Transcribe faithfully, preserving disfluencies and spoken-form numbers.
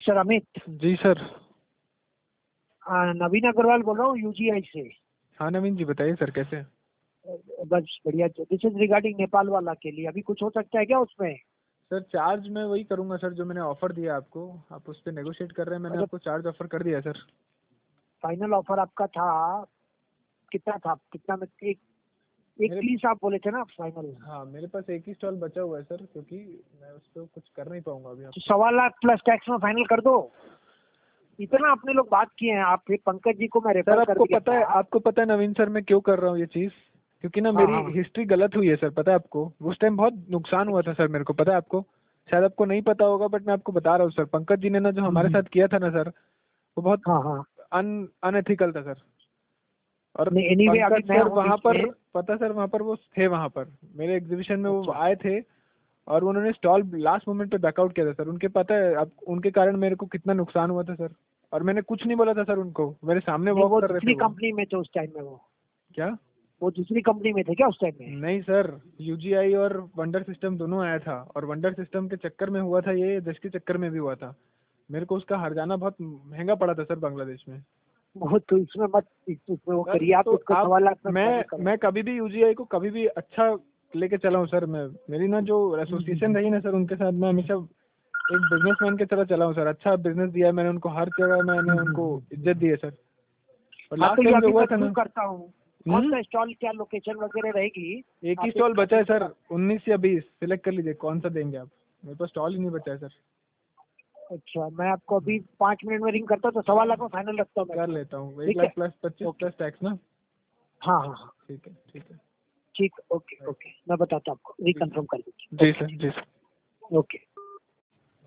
Sir Amit. जी sir. हाँ, नवीन अग्रवाल बोल रहा हूँ यूजीआई से। हाँ नवीन जी बताइए सर कैसे हैं? बस बढ़िया। दिस इज रिगार्डिंग नेपाल वाला के लिए, अभी कुछ हो सकता है क्या उसमें? सर चार्ज मैं वही करूंगा सर जो मैंने ऑफर दिया आपको, आप उस पर नेगोशिएट कर रहे हैं, मैंने अच्छा, आपको चार्ज ऑफर कर दिया सर। फाइनल ऑफर आपका था कितना था? कितना में? एक एक मेरे पीस आप बोले थे ना फाइनल। हाँ मेरे पास एक ही स्टॉल बचा हुआ है सर, क्योंकि मैं उस पर कुछ कर नहीं पाऊंगा अभी तो आपको। सवा लाख प्लस टैक्स में फाइनल कर दो। इतना अपने लोग बात किए हैं, आप फिर पंकज जी को मैं सर रेफर कर आपको दिया पता है, था। आपको पता है नवीन सर मैं क्यों कर रहा हूँ ये चीज़? क्योंकि ना हाँ मेरी हाँ। हिस्ट्री गलत हुई है सर, पता है आपको? उस टाइम बहुत नुकसान हुआ था सर मेरे को, पता है आपको? शायद आपको नहीं पता होगा बट मैं आपको बता रहा हूँ सर, पंकज जी ने ना जो हमारे हम्म, साथ किया था ना सर, वो बहुत हाँ हाँ। अन अनएथिकल था सर। और नहीं, एनीवे अभी पंकज मैं सर हूँ वहाँ बीच पर, में। पता सर वहाँ पर वो थे, वहाँ पर मेरे एग्जीबिशन में वो अच्छा। आए थे और उन्होंने स्टॉल लास्ट मोमेंट पे बैकआउट किया था सर। उनके पता है अब उनके कारण मेरे को कितना नुकसान हुआ था सर, और मैंने कुछ नहीं बोला था सर उनको, मेरे सामने नहीं, वॉक वो कर रहे थे दूसरी वो। कंपनी में थे उस टाइम में। वो क्या? वो दूसरी कंपनी में थे क्या उस टाइम में? नहीं सर, यूजीआई और वंडर सिस्टम दोनों आया था, और वंडर सिस्टम के चक्कर में हुआ था ये, जश के चक्कर में भी हुआ था। मेरे को उसका हर्जाना बहुत महंगा पड़ा था सर बांग्लादेश में। वो तो इसमें मत, इसमें वो सर करिए आप, तो इसको आप, सवा लाख में फाइनल मैं करो। मैं कभी भी यूजीआई को कभी भी अच्छा लेके चला हूँ सर। मैं, मेरी ना जो हम्म, हम्म, एसोसिएशन हम्म। रही ना सर उनके साथ, मैं हमेशा एक बिजनेसमैन की तरह चला हूँ सर। अच्छा बिजनेस दिया है मैंने उनको, हर जगह मैंने उनको इज्जत दी है सर। और हाँ, तो लास्ट ये टाइम जो अभी हुआ मैं था थ्रू ना, करता हूँ। कौन हम्म सा स्टॉल, क्या लोकेशन वगैरह रहेगी? एक ही आप स्टॉल एक बचा है अपडेट सर, कर। उन्नीस या बीस सिलेक्ट कर लीजिए कौन सा देंगे आप। मेरे पास स्टॉल ही नहीं बचा है सर। अच्छा, मैं आपको अभी पाँच मिनट में रिंग करता हूँ, तो सवा लाख में फाइनल रखता हूँ मैं कर इसको। लेता हूँ, एक ठीक है। लाख प्लस पच्चीस ओके। प्लस टैक्स ना। हाँ हाँ हाँ। ठीक है ठीक है। ठीक, ओके ओके, मैं बताता हूँ आपको, जी सर। रिकन्फर्म कर दीजिए। जी ओके सर जी सर। ओके।